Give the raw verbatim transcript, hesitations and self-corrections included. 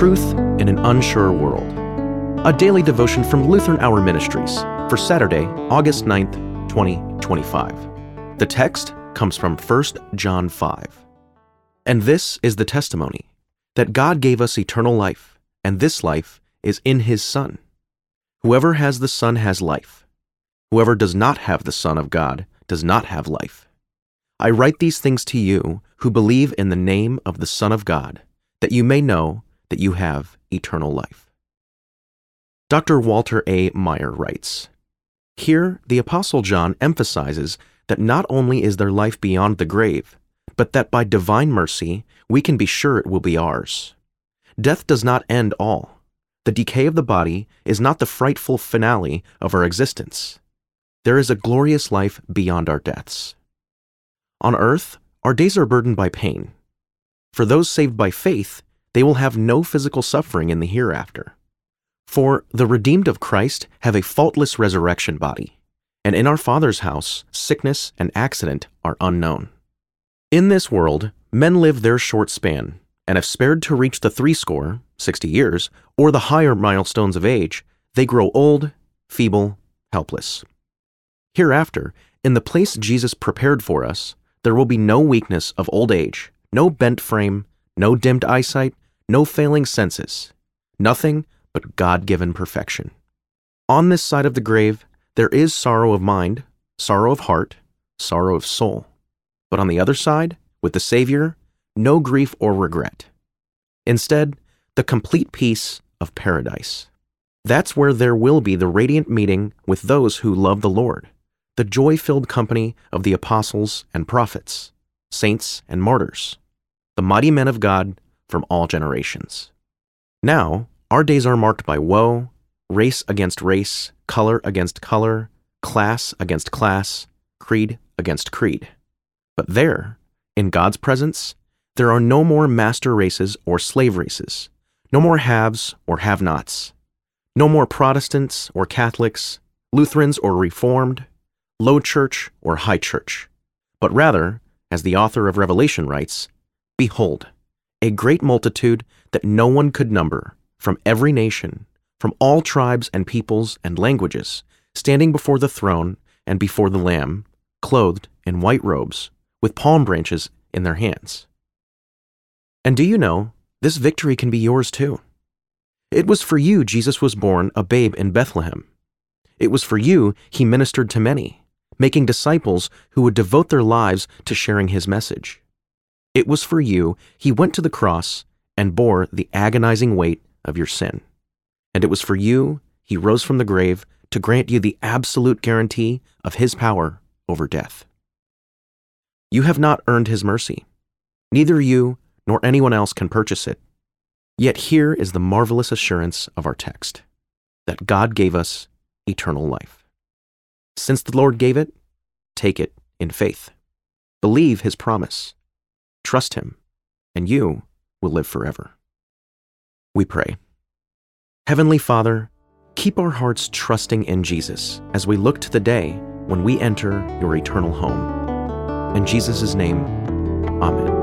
Truth in an Unsure World. A daily devotion from Lutheran Hour Ministries for Saturday, August ninth, twenty twenty-five. The text comes from First John five. And this is the testimony, that God gave us eternal life, and this life is in His Son. Whoever has the Son has life. Whoever does not have the Son of God does not have life. I write these things to you who believe in the name of the Son of God, that you may know that you have eternal life. Doctor Walter A. Maier writes, "Here, the Apostle John emphasizes that not only is there life beyond the grave, but that by divine mercy we can be sure it will be ours. Death does not end all. The decay of the body is not the frightful finale of our existence. There is a glorious life beyond our deaths. On earth, our days are burdened by pain. For those saved by faith, they will have no physical suffering in the hereafter. For the redeemed of Christ have a faultless resurrection body, and in our Father's house, sickness and accident are unknown. In this world, men live their short span, and if spared to reach the threescore, sixty years, or the higher milestones of age, they grow old, feeble, helpless. Hereafter, in the place Jesus prepared for us, there will be no weakness of old age, no bent frame, no dimmed eyesight, no failing senses, nothing but God-given perfection. On this side of the grave, there is sorrow of mind, sorrow of heart, sorrow of soul. But on the other side, with the Savior, no grief or regret. Instead, the complete peace of paradise. That's where there will be the radiant meeting with those who love the Lord, the joy-filled company of the apostles and prophets, saints and martyrs, the mighty men of God from all generations. Now, our days are marked by woe, race against race, color against color, class against class, creed against creed. But there, in God's presence, there are no more master races or slave races, no more haves or have-nots, no more Protestants or Catholics, Lutherans or Reformed, low church or high church, but rather, as the author of Revelation writes, "Behold, a great multitude that no one could number, from every nation, from all tribes and peoples and languages, standing before the throne and before the Lamb, clothed in white robes, with palm branches in their hands." And do you know, this victory can be yours too. It was for you Jesus was born a babe in Bethlehem. It was for you He ministered to many, making disciples who would devote their lives to sharing His message. It was for you He went to the cross and bore the agonizing weight of your sin. And it was for you He rose from the grave to grant you the absolute guarantee of His power over death. You have not earned His mercy. Neither you nor anyone else can purchase it. Yet here is the marvelous assurance of our text, that God gave us eternal life. Since the Lord gave it, take it in faith. Believe His promise. Trust Him, and you will live forever. We pray. Heavenly Father, keep our hearts trusting in Jesus as we look to the day when we enter your eternal home. In Jesus' name, Amen.